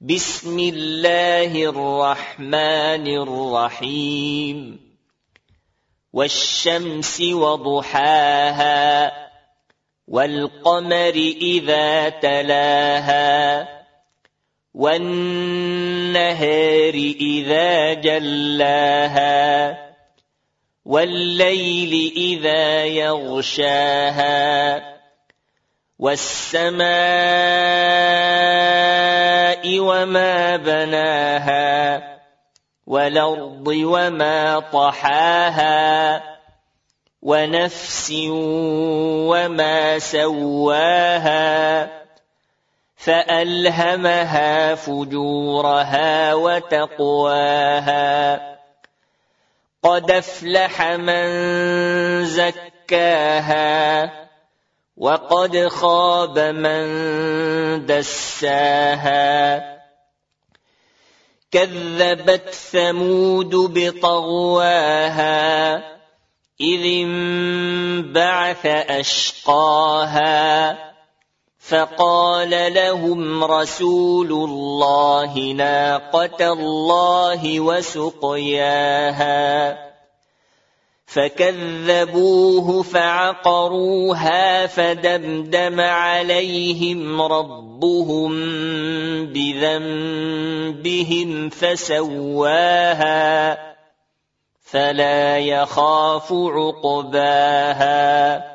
بسم الله الرحمن الرحيم والشمس وضحاها والقمر إذا تلاها والنهار إذا جلاها والليل إذا يغشاها والسماء وما بناها والأرض وما طحاها ونفس وما سواها فألهمها فجورها وتقواها قد أفلح من زكاها وقد خاب من دساها كذبت ثمود بطغواها إذ انبعث أشقاها فقال لهم رسول الله ناقة الله وسقياها فكذبوه فعقروها فدمدم عليهم ربهم بذنبهم فسواها فلا يخاف عقباها